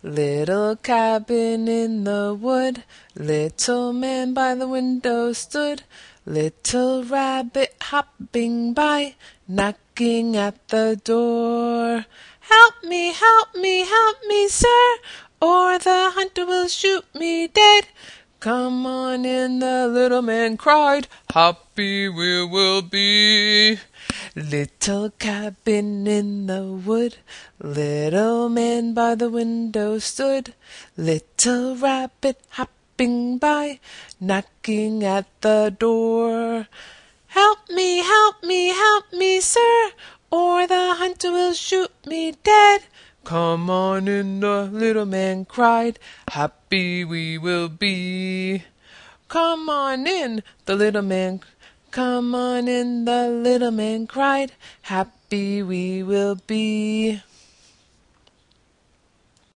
Little cabin in the wood, little man by the window stood, little rabbit hopping by, knocking at the door. Help me, help me, help me, sir, or the hunter will shoot me dead. Come on in, the little man cried, happy we will be. Little cabin in the wood, little man by the window stood, little rabbit hopping by, knocking at the door. Help me, help me, help me, sir, or the hunter will shoot me dead. Come on in, the little man cried, happy we will be. Come on in, the little man Come on in, the little man cried, happy we will be.